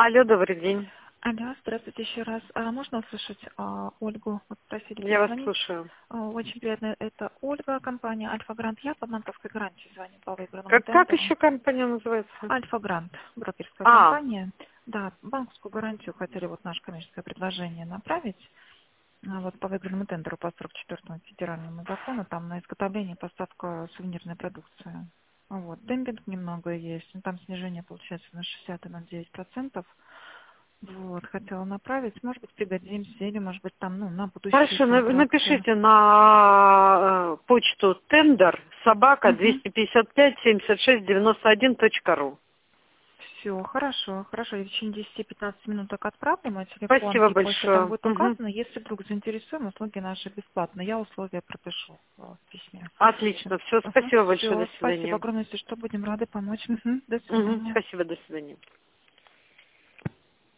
Алло, добрый день. Алло, здравствуйте еще раз. Можно услышать Ольгу? Вот просили Я вас позвонить. слушаю. Очень приятно. Это Ольга, компания Альфа Грант. Я по банковской гарантии звоню по выигранному Как тендеру. еще компания называется? Альфа Грант, брокерская А, компания. Да, банковскую гарантию хотели вот наше коммерческое предложение направить. Вот по выигранному тендеру по 44-му федеральному закону, там на изготовление и поставку сувенирной продукции. Вот. Демпинг немного есть, ну, там снижение получается на 60 и на 9%. Вот, хотела направить, может быть, пригодимся, или, может быть, там, ну, на будущие хорошо, контракты. напишите на почту тендер собака Угу. 255 76 91.ру. Все, хорошо, хорошо. Я в течение 10-15 минут так отправлю мой телефон, Спасибо и почта там большое. будет Мгм. указана. Если вдруг заинтересуем, услуги наши бесплатно. Я условия пропишу в письме. Отлично, все, спасибо большое, Все, до спасибо свидания. огромное, если что, будем рады помочь. Мгм. До Мгм. свидания. Спасибо, до свидания.